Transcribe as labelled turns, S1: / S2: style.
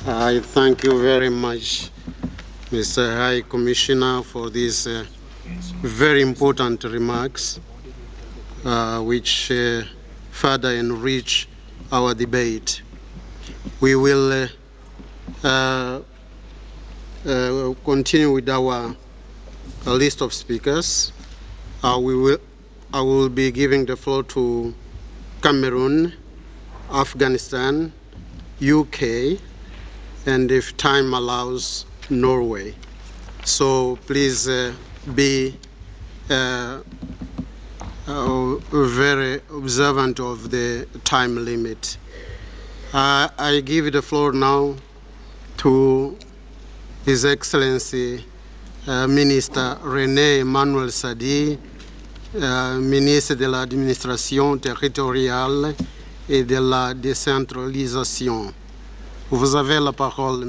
S1: I thank you very much, Mr. High Commissioner, for these very important remarks, which further enrich our debate. We will continue with our list of speakers. I will be giving the floor to Cameroon, Afghanistan, UK, and if time allows, Norway. So please be very observant of the time limit. I give the floor now to His Excellency Minister René Emmanuel Sadi, ministre de l'administration territoriale et de la décentralisation. Vous avez la parole.